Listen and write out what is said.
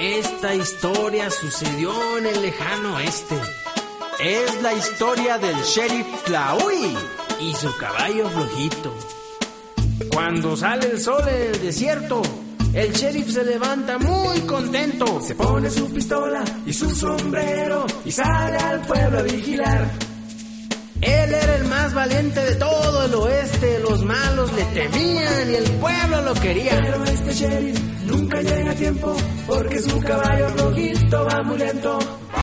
Esta historia sucedió en el lejano oeste. Es la historia del sheriff Tlaui y su caballo flojito. Cuando sale el sol en el desierto, el sheriff se levanta muy contento. Se pone su pistola y su sombrero y sale al pueblo a vigilar. Él era el más valiente de todo el oeste. Los malos le temían y el pueblo lo quería. Pero este sheriff nunca llega a tiempo porque su caballo rojito va muy lento.